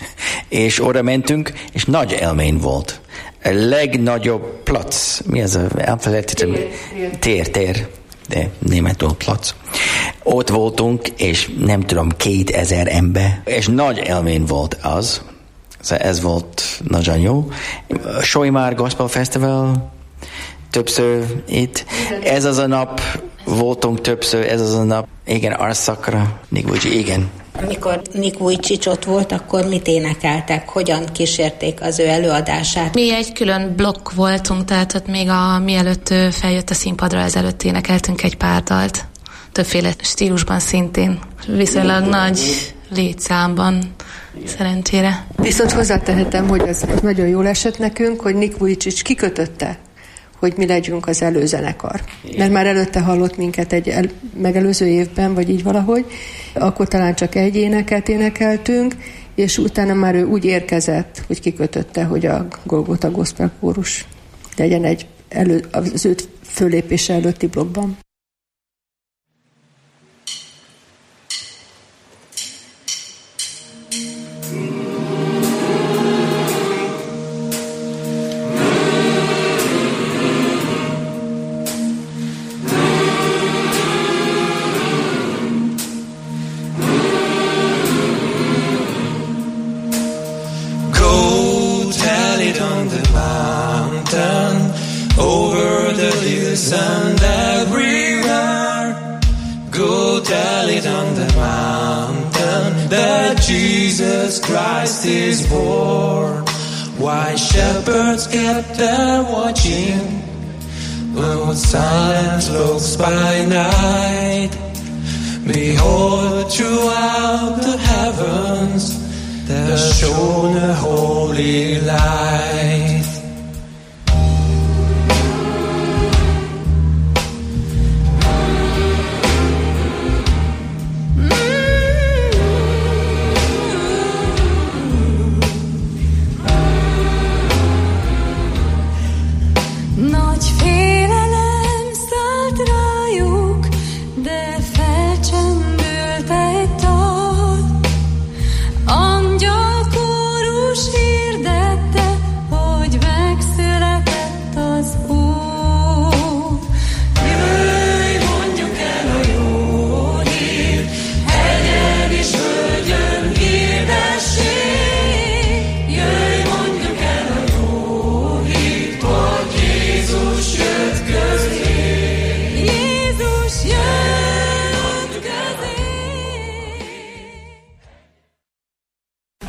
És oda mentünk, és nagy élmény volt. A legnagyobb plac, mi ez? Elfelejtettem. Tér, tér, de németül plac. Ott voltunk, és nem tudom, kétezer ember, és nagy élmény volt az. Ez volt nagyon jó. Sólymár Gospel Festival, többször itt. Ez az a nap, voltunk többször, ez az a nap. Igen, Arszakra, Nick Vujicic, igen. Amikor Nick Vujicic ott volt, akkor mit énekeltek? Hogyan kísérték az ő előadását? Mi egy külön blokk voltunk, tehát ott még a, mielőtt ő feljött a színpadra, ezelőtt énekeltünk egy pár dalt. Többféle stílusban szintén. Viszonylag nagy létszámban, szerencsére. Viszont hozzátehetem, hogy az, az nagyon jól esett nekünk, hogy Nick Vujicic kikötötte, hogy mi legyünk az előzenekar. Mert már előtte hallott minket egy el, megelőző évben, vagy így valahogy, akkor talán csak egy éneket énekeltünk, és utána már ő úgy érkezett, hogy kikötötte, hogy a Golgota Gospel Kórus legyen egy elő, az ő fölépése előtti blokkban. And everywhere, go tell it on the mountain that Jesus Christ is born. Why shepherds kept there watching, when silence looks by night. Behold, throughout the heavens there shone a holy light.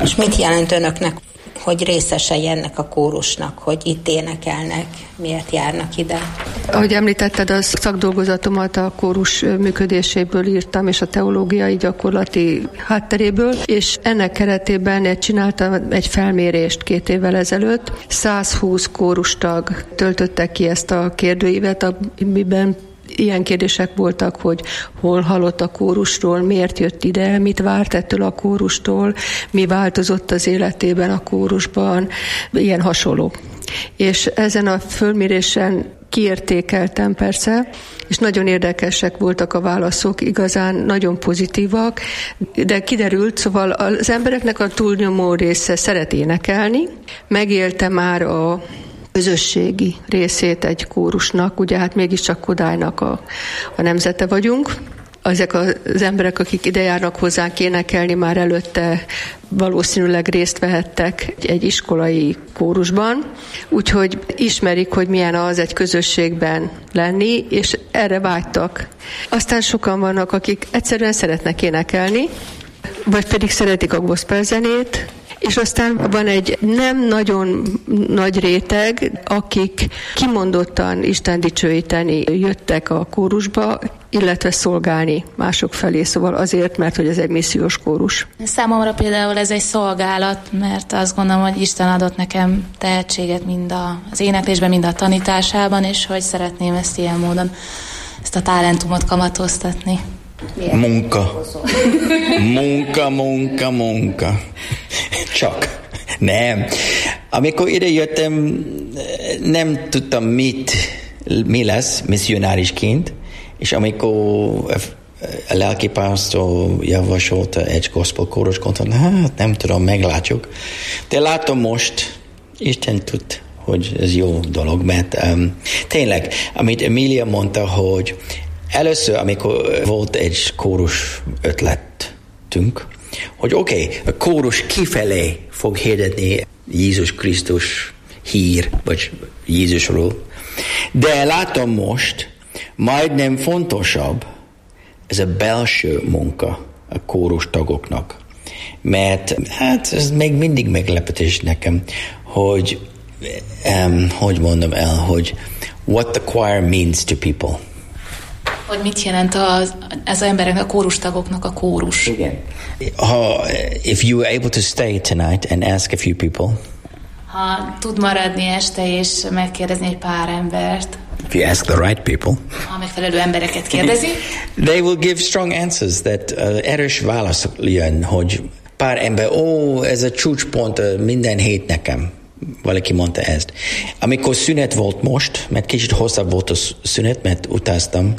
És mit jelent önöknek, hogy részesei ennek a kórusnak, hogy itt énekelnek, miért járnak ide? Ahogy említetted, a szakdolgozatomat a kórus működéséből írtam, és a teológiai gyakorlati hátteréből, és ennek keretében csináltam egy felmérést két évvel ezelőtt. százhúsz kórustag töltötte ki ezt a kérdőívet, amiben ilyen kérdések voltak, hogy hol hallott a kórusról, miért jött ide, mit várt ettől a kórustól, mi változott az életében a kórusban, ilyen hasonló. És ezen a fölmérésen kiértékeltem persze, és nagyon érdekesek voltak a válaszok, igazán nagyon pozitívak, de kiderült, szóval az embereknek a túlnyomó része szeret énekelni, megélte már a közösségi részét egy kórusnak, ugye hát mégiscsak Kodálynak a, a nemzete vagyunk. Ezek az emberek, akik ide járnak hozzánk énekelni, már előtte valószínűleg részt vehettek egy iskolai kórusban, úgyhogy ismerik, hogy milyen az egy közösségben lenni, és erre vágytak. Aztán sokan vannak, akik egyszerűen szeretnek énekelni, vagy pedig szeretik a gospel zenét, és aztán van egy nem nagyon nagy réteg, akik kimondottan Isten dicsőíteni jöttek a kórusba, illetve szolgálni mások felé, szóval azért, mert hogy ez egy missziós kórus. Számomra például ez egy szolgálat, mert azt gondolom, hogy Isten adott nekem tehetséget mind az éneklésben, mind a tanításában, és hogy szeretném ezt ilyen módon, ezt a talentumot kamatoztatni. Munka. Munka, munka, munka. Csak. Nem. Amikor ide jöttem, nem tudtam, mit, mi lesz misszionárisként, és amikor a lelkipásztor javasolta egy gospel kórus, mondtam, hát nem tudom, meglátjuk. De látom most, Isten tud, hogy ez jó dolog, mert um, tényleg, amit Emilia mondta, hogy először, amikor volt egy kórus ötletünk, hogy oké, okay, a kórus kifelé fog hirdetni Jézus Krisztus hír, vagy Jézusról, de látom most, majdnem fontosabb ez a belső munka a kórus tagoknak. Mert hát ez még mindig meglepetés nekem, hogy um, hogy mondom el, hogy what the choir means to people. Hogy mit jelent az, az emberek, a kórustagoknak a kórus? Igen. Ha, if you were able to stay tonight and ask a few people. Ha tud maradni este és megkérdezni egy pár embert. If you ask the right people. Ha megfelelő embereket kérdezi. They will give strong answers that uh, erős válasz jön, hogy pár ember, ó, oh, ez a csúcspont uh, minden hét nekem. Valaki mondta ezt. Amikor szünet volt most, mert kicsit hosszabb volt a szünet, mert utaztam,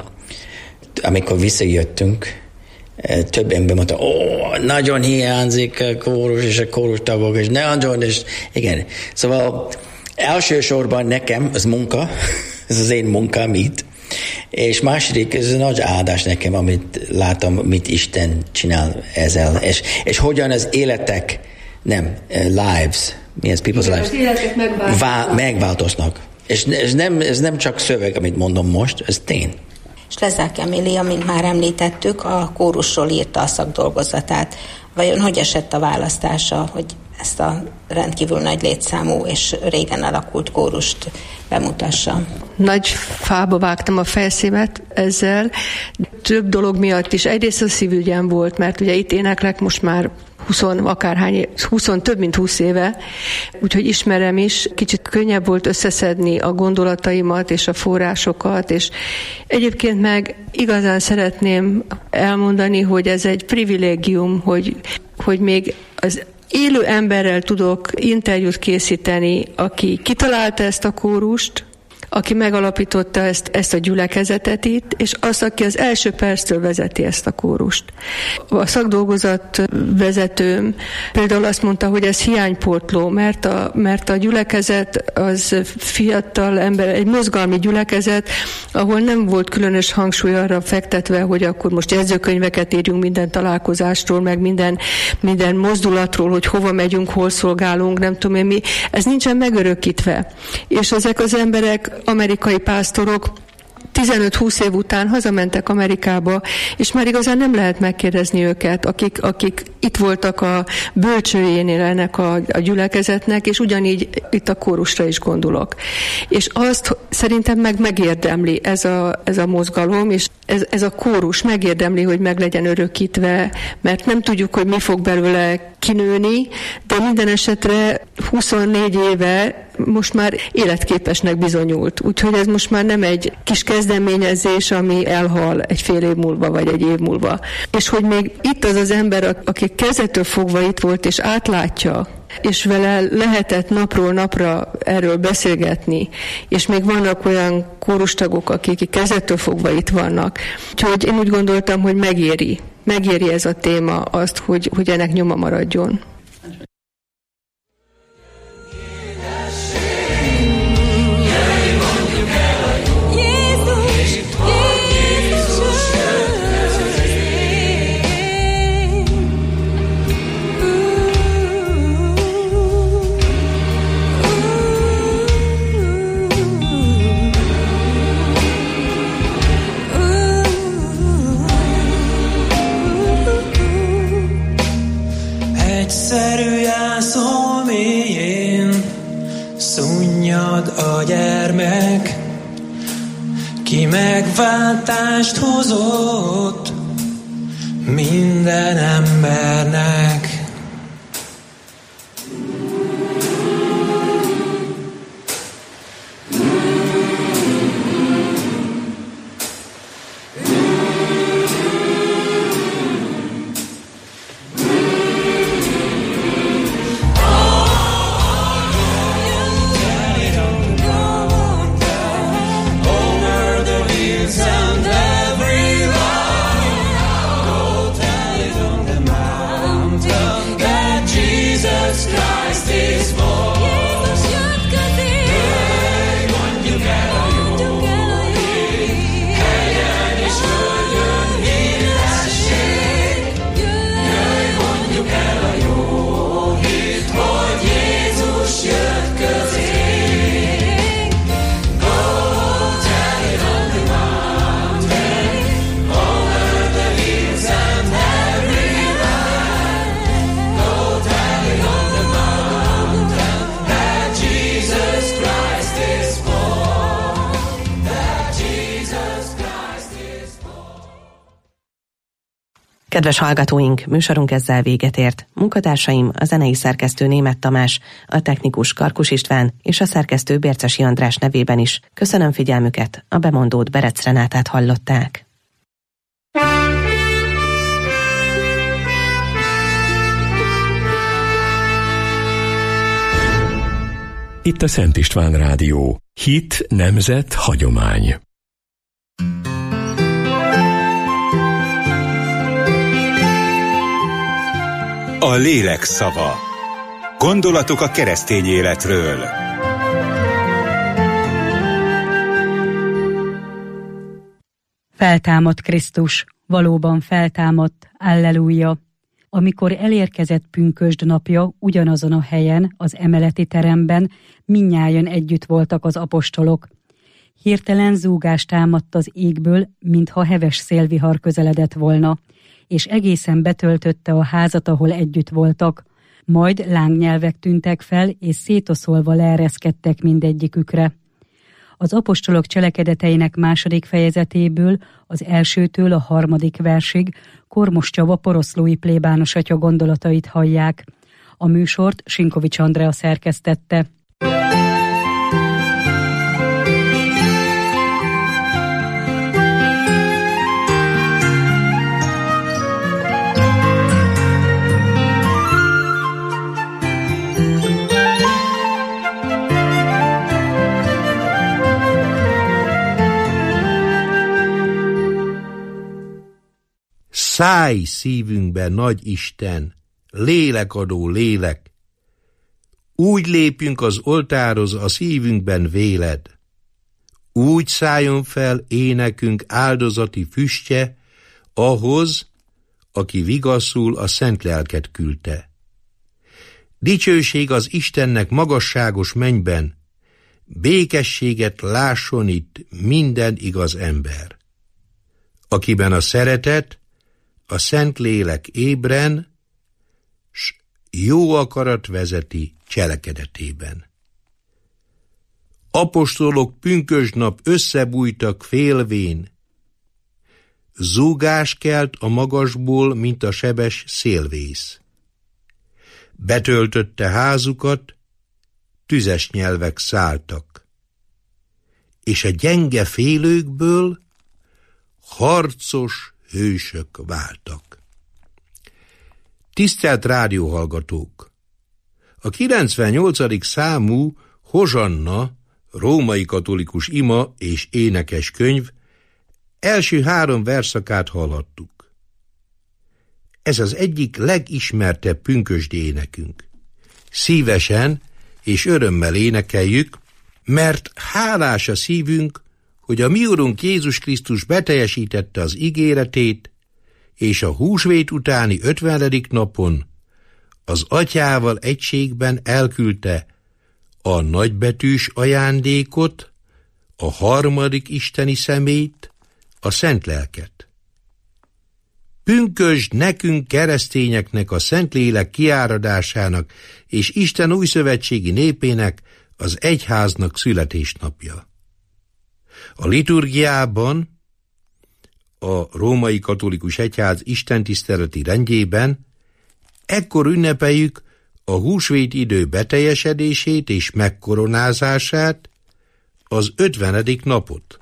amikor visszajöttünk, több ember mondta, ó, oh, nagyon hiányzik a kórus és a kórus tagok, és nagyon, és igen. Szóval elsősorban nekem az munka, ez az én munkám itt, és második, ez nagy áldás nekem, amit látom, mit Isten csinál ezzel, és, és hogyan az életek, nem, lives, mi ez, people's lives, az életek megváltoznak. Vá- megváltoznak. És ez nem, ez nem csak szöveg, amit mondom most, ez tény. Slezák Emilia, mint már említettük, a kórusról írta a szakdolgozatát. Vajon hogy esett a választása, hogy ezt a rendkívül nagy létszámú és régen alakult kórust bemutassa? Nagy fába vágtam a fejszémet ezzel, több dolog miatt is. Egyrészt a szívügyem volt, mert ugye itt éneklek most már húsz akárhány, húsz, több mint húsz éve, úgyhogy ismerem is, kicsit könnyebb volt összeszedni a gondolataimat és a forrásokat, és egyébként meg igazán szeretném elmondani, hogy ez egy privilégium, hogy, hogy még az élő emberrel tudok interjút készíteni, aki kitalálta ezt a kórust, aki megalapította ezt, ezt a gyülekezetet itt, és az, aki az első perctől vezeti ezt a kórust. A szakdolgozat vezetőm például azt mondta, hogy ez hiánypótló, mert a, mert a gyülekezet az fiatal ember, egy mozgalmi gyülekezet, ahol nem volt különös hangsúly arra fektetve, hogy akkor most jegyzőkönyveket írjunk minden találkozástól, meg minden, minden mozdulatról, hogy hova megyünk, hol szolgálunk, nem tudom én mi. Ez nincsen megörökítve. És ezek az emberek, amerikai pásztorok tizenöt-húsz év után hazamentek Amerikába, és már igazán nem lehet megkérdezni őket, akik, akik itt voltak a bölcsőjénél ennek a, a gyülekezetnek, és ugyanígy itt a kórusra is gondolok. És azt szerintem meg megérdemli ez a, ez a mozgalom, és ez, ez a kórus megérdemli, hogy meg legyen örökítve, mert nem tudjuk, hogy mi fog belőle kinőni, de minden esetre huszonnégy éve most már életképesnek bizonyult. Úgyhogy ez most már nem egy kis kezdeményezés, ami elhal egy fél év múlva, vagy egy év múlva. És hogy még itt az az ember, aki kezdettől fogva itt volt, és átlátja, és vele lehetett napról napra erről beszélgetni, és még vannak olyan kórustagok, akik kezdettől fogva itt vannak. Úgyhogy én úgy gondoltam, hogy megéri. Megéri ez a téma azt, hogy, hogy ennek nyoma maradjon. Egyszerű jászol mélyén szunnyad a gyermek, ki megváltást hozott minden embernek. Kedves hallgatóink, műsorunk ezzel véget ért. Munkatársaim, a zenei szerkesztő Németh Tamás, a technikus Karkus István és a szerkesztő Bércesi András nevében is köszönöm figyelmüket, a bemondót Berec Renátát hallották. Itt a Szent István Rádió. Hit, nemzet, hagyomány. A lélek szava. Gondolatok a keresztény életről. Feltámadt Krisztus, valóban feltámadt, alleluja. Amikor elérkezett pünkösd napja, ugyanazon a helyen, az emeleti teremben mindnyájan együtt voltak az apostolok. Hirtelen zúgás támadt az égből, mintha heves szélvihar közeledett volna, és egészen betöltötte a házat, ahol együtt voltak. Majd lángnyelvek tűntek fel, és szétoszolva leereszkedtek mindegyikükre. Az apostolok cselekedeteinek második fejezetéből, az elsőtől a harmadik versig Kormos Csaba poroszlói plébános atya gondolatait hallják. A műsort Sinkovics Andrea szerkesztette. Szállj szívünkbe, nagy Isten, lélekadó lélek! Úgy lépjünk az oltárhoz a szívünkben véled. Úgy szálljon fel énekünk áldozati füstje, ahhoz, aki vigaszul a szent lelket küldte. Dicsőség az Istennek magasságos mennyben, békességet lásson itt minden igaz ember, akiben a szeretet, a Szentlélek ébren, s jó akarat vezeti cselekedetében. Apostolok pünkösdnap összebújtak félvén, zúgás kelt a magasból, mint a sebes szélvész. Betöltötte házukat, tüzes nyelvek szálltak, és a gyenge félőkből harcos hősök váltak. Tisztelt rádióhallgatók! A kilencvennyolcadik számú Hozsanna római katolikus ima és énekes könyv első három verszakát hallhattuk. Ez az egyik legismertebb pünkösdi énekünk. Szívesen és örömmel énekeljük, mert hálás a szívünk, hogy a mi Urunk Jézus Krisztus beteljesítette az ígéretét, és a húsvét utáni ötvenedik napon az Atyával egységben elküldte a nagybetűs ajándékot, a harmadik isteni személyt, a Szent Lelket. Pünkösd nekünk keresztényeknek a Szentlélek kiáradásának és Isten újszövetségi népének az egyháznak születésnapja. A liturgiában, a római katolikus egyház istentiszteleti rendjében ekkor ünnepeljük a húsvét idő beteljesedését és megkoronázását, az ötvenedik napot.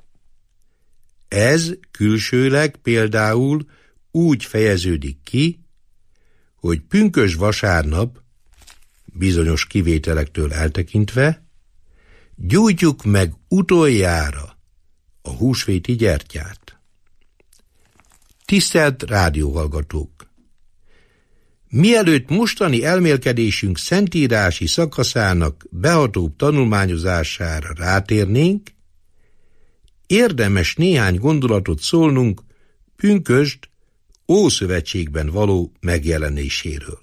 Ez külsőleg például úgy fejeződik ki, hogy pünkösd vasárnap, bizonyos kivételektől eltekintve, gyújtjuk meg utoljára a húsvéti gyertyát. Tisztelt rádióhallgatók! Mielőtt mostani elmélkedésünk szentírási szakaszának behatóbb tanulmányozására rátérnénk, érdemes néhány gondolatot szólnunk pünkösd Ószövetségben való megjelenéséről.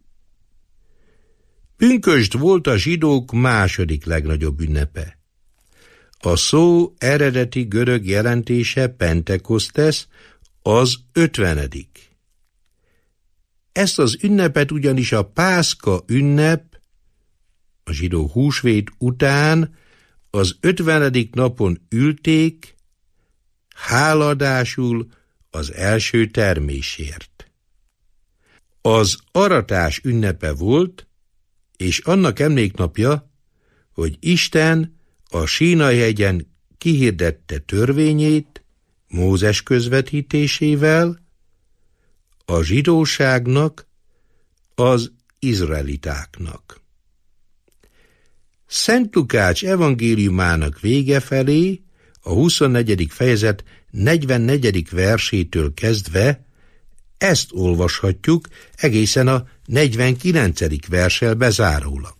Pünkösd volt a zsidók második legnagyobb ünnepe. A szó eredeti görög jelentése Pentekosztesz, az ötvenedik. Ezt az ünnepet ugyanis a Pászka ünnep, a zsidó húsvét után az ötvenedik napon ülték, háladásul az első termésért. Az aratás ünnepe volt, és annak emléknapja, hogy Isten a Sínai-hegyen kihirdette törvényét Mózes közvetítésével a zsidóságnak, az izraelitáknak. Szent Lukács evangéliumának vége felé, a huszonnegyedik fejezet negyvennegyedik versétől kezdve ezt olvashatjuk egészen a negyvenkilencedik verssel bezárólag.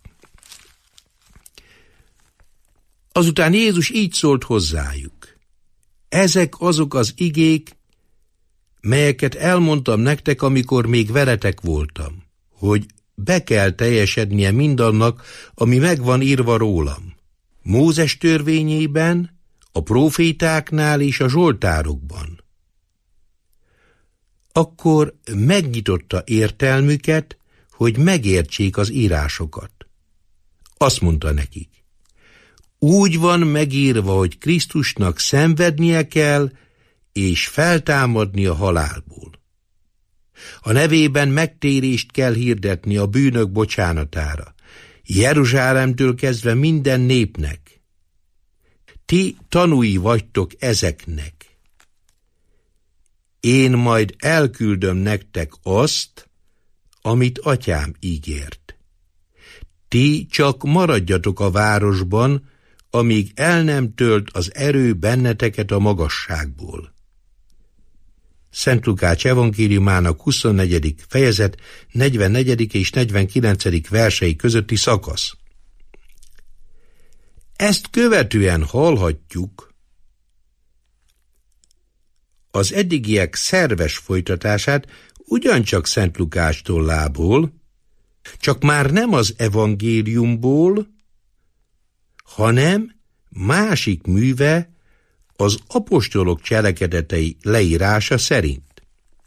Azután Jézus így szólt hozzájuk: ezek azok az igék, melyeket elmondtam nektek, amikor még veletek voltam, hogy be kell teljesednie mindannak, ami meg van írva rólam. Mózes törvényében, a prófétáknál és a zsoltárokban. Akkor megnyitotta értelmüket, hogy megértsék az írásokat. Azt mondta nekik: úgy van megírva, hogy Krisztusnak szenvednie kell, és feltámadni a halálból. A nevében megtérést kell hirdetni a bűnök bocsánatára, Jeruzsálemtől kezdve minden népnek. Ti tanúi vagytok ezeknek. Én majd elküldöm nektek azt, amit atyám ígért. Ti csak maradjatok a városban, amíg el nem tölt az erő benneteket a magasságból. Szent Lukács evangéliumának huszonnegyedik fejezet negyvennegyedik és negyvenkilencedik versei közötti szakasz. Ezt követően hallhatjuk az eddigiek szerves folytatását ugyancsak Szent Lukács tollából, csak már nem az evangéliumból, hanem másik műve az apostolok cselekedetei leírása szerint.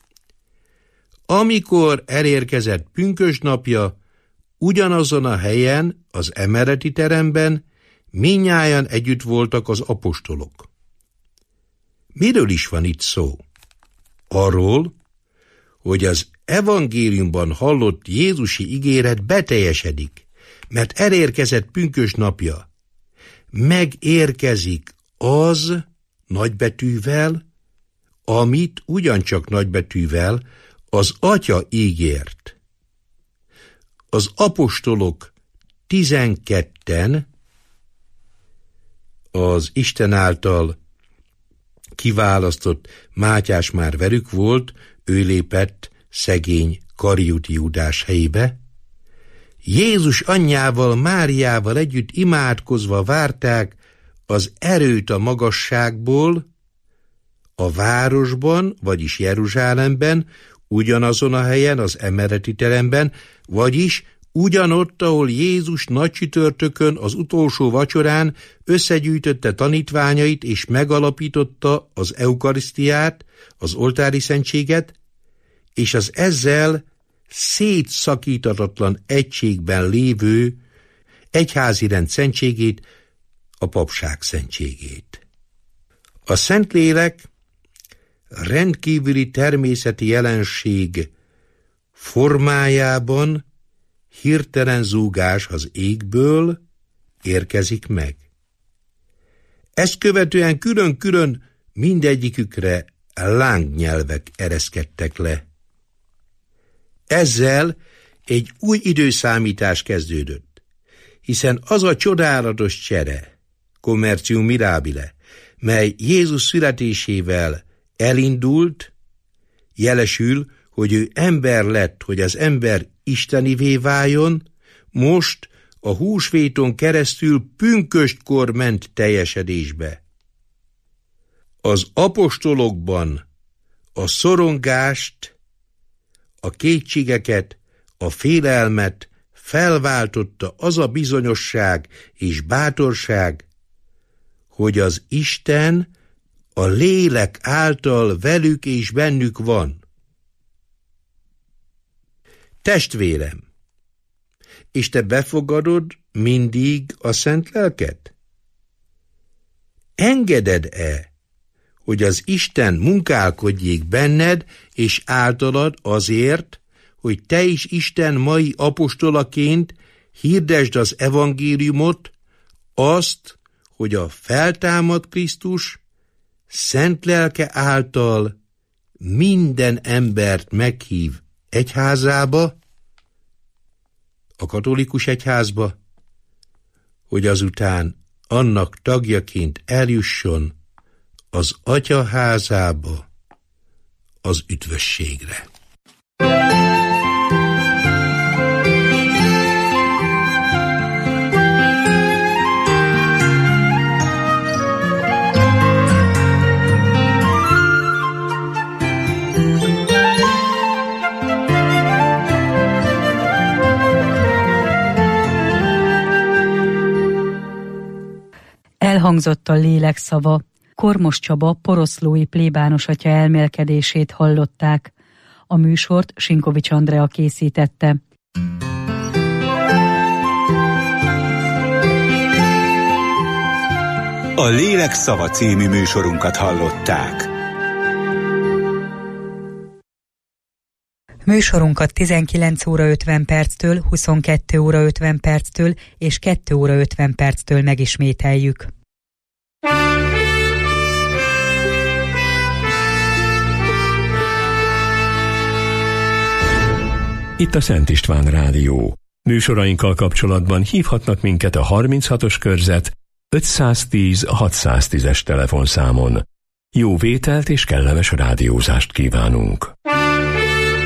Amikor elérkezett pünkösdnapja, ugyanazon a helyen, az emeleti teremben mindnyájan együtt voltak az apostolok. Miről is van itt szó? Arról, hogy az evangéliumban hallott jézusi ígéret beteljesedik, mert elérkezett pünkösdnapja. Megérkezik az nagybetűvel, amit ugyancsak nagybetűvel az Atya ígért. Az apostolok tizenketten az Isten által kiválasztott Mátyás már velük volt, ő lépett szegény Kariuti Júdás helyébe. Jézus anyjával, Máriával együtt imádkozva várták az erőt a magasságból, a városban, vagyis Jeruzsálemben, ugyanazon a helyen, az emeleti teremben, vagyis ugyanott, ahol Jézus nagycsütörtökön az utolsó vacsorán összegyűjtötte tanítványait és megalapította az eukarisztiát, az oltári szentséget, és az ezzel szétszakíthatatlan egységben lévő egyházi rend szentségét, a papság szentségét. A Szentlélek rendkívüli természeti jelenség formájában hirtelen zúgás az égből érkezik meg. Ezt követően külön-külön mindegyikükre lángnyelvek ereszkedtek le. Ezzel egy új időszámítás kezdődött, hiszen az a csodálatos csere, commercium mirabile, mely Jézus születésével elindult, jelesül, hogy ő ember lett, hogy az ember istenivé váljon, most a húsvéton keresztül pünköstkor ment teljesedésbe. Az apostolokban a szorongást, a kétségeket, a félelmet felváltotta az a bizonyosság és bátorság, hogy az Isten a lélek által velük és bennük van. Testvérem, és te befogadod mindig a Szent Lelket? Engeded-e, hogy az Isten munkálkodjék benned és általad azért, hogy te is Isten mai apostolaként hirdesd az evangéliumot, azt, hogy a feltámadt Krisztus Szent Lelke által minden embert meghív egyházába, a katolikus egyházba, hogy azután annak tagjaként eljusson az Atya házába, az üdvösségre. Elhangzott a lélek szava. Kormos Csaba poroszlói plébános atya elmélkedését hallották. A műsort Sinkovics Andrea készítette. A Lélek szava című műsorunkat hallották. Műsorunkat tizenkilenc óra ötven perctől, huszonkettő óra ötven perctől és kettő óra ötven perctől megismételjük. Itt a Szent István Rádió. Műsorainkkal kapcsolatban hívhatnak minket a harminchatos körzet ötszáztíz hatszáztízes telefonszámon. Jó vételt és kellemes rádiózást kívánunk!